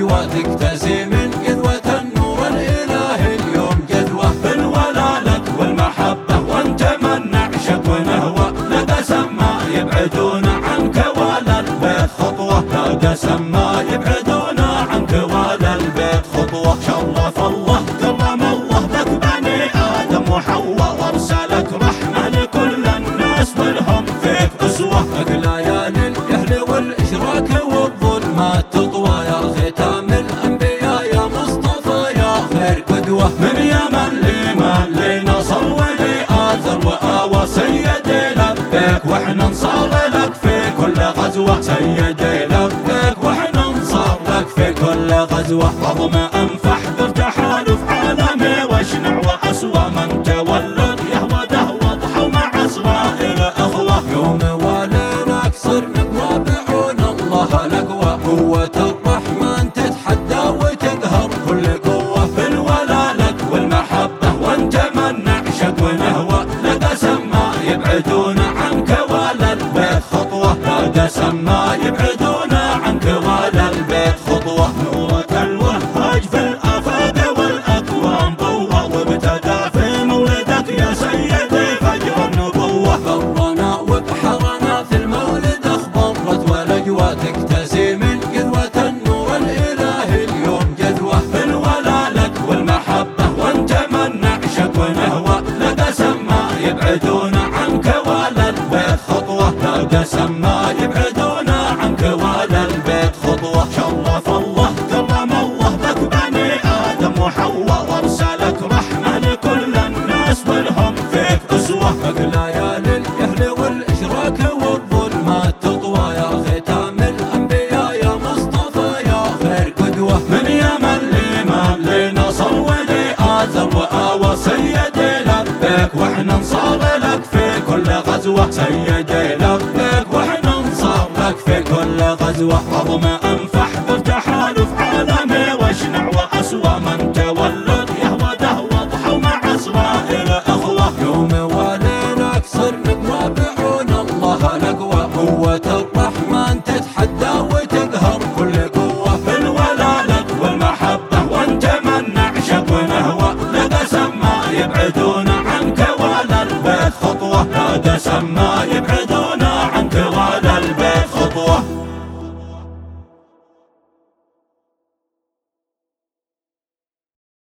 لجوى تكتسي من قذوة النور الإلهي اليوم جذوة بالولا لك والمحبة وانت من نعشق ونهوى لقى سما يبعدون عنك ولا البيت خطوة لقى سما يبعدون عنك ولا البيت خطوة شرف الله كرم الله لك بني آدم وحواء وارسلك رحمة لكل الناس والهم فيك أسوة ليالي الجهل والإشراك والظلمات تطوى يا ختام الأنبياء يا مصطفى يا خير قدوة من يمن لمن لنصر ولآثر وآوى سيدي لبيك واحنا نصار لك في كل غزوة سيدي لبيك واحنا نصار لك في كل غزوة رغم أنفح بالتحالف عالمي واشنع وأسوى من تولد يهوده وضحوا مع إسرائيل أخوة يوم واليناك صرنا موابعون الله لقوى قوة الرحمن تتحدى وتقهر كل قوة بالولا لك والمحبة وانت من نعشق ونهوى لقى سما يبعدون عنك ولا البيت خطوة لقى سما يبعدون عنك ولا البيت خطوة نورك الوهاج في الآفاق والأكوان قوة وابتدى في مولدك يا سيدي فجر النبوة برنا وبحرنا في المولد اخضرت ولجوى تكتسي من قذوة النور الإلهي اليوم جذوة بالولا لك والمحبة وانت من نعشق ونهوى لقى سما يبعدون عنك ولا البيت خطوة لقى سما يبعدون عنك ولا البيت خطوة شرف الله كرم الله لك بني آدم وحواء وارسلك رحمة لكل الناس والهم فيك أسوة ليالي الجهل والإشراك والظلمات تطوى يا ختام الأنبياء يا مصطفى يا خير قدوة من يمن لمن لنصر ولآثر وآوى سيدي لبيك واحنا نصار لك في كل غزوة سيدي لبيك واحنا نصار لك في كل غزوة رغم